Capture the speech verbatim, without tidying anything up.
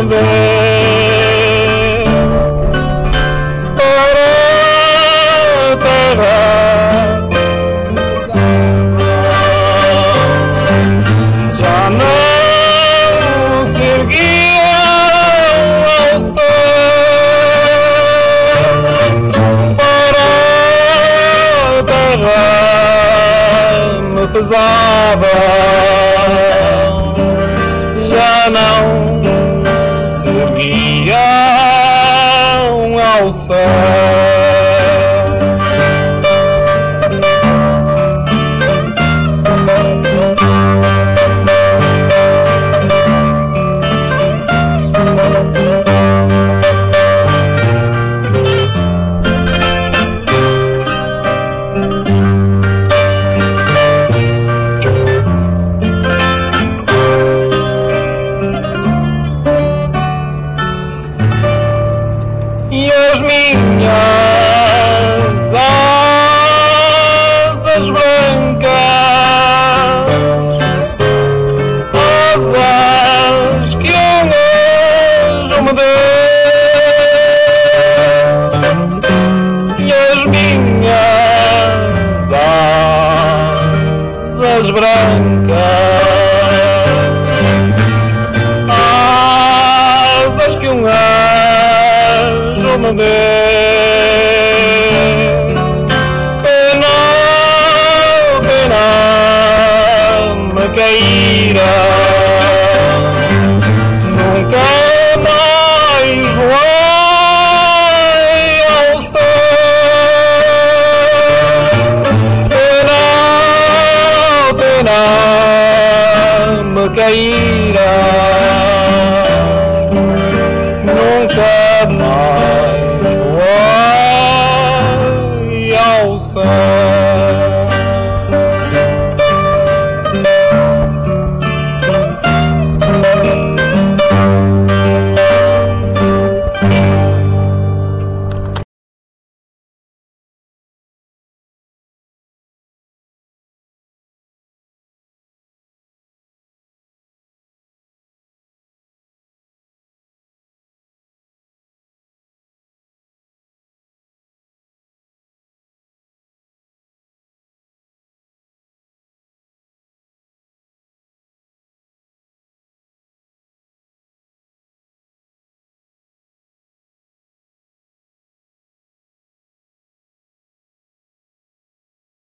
ver para a terra. Já não se erguiam ao céu para a terra me pesava. Já não se erguiam ao céu. E as minhas asas brancas, asas que um anjo me deu, e as minhas asas brancas, asas que um anjo me deu.